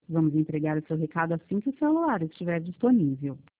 Vamos entregar o seu recado assim que o celular estiver disponível.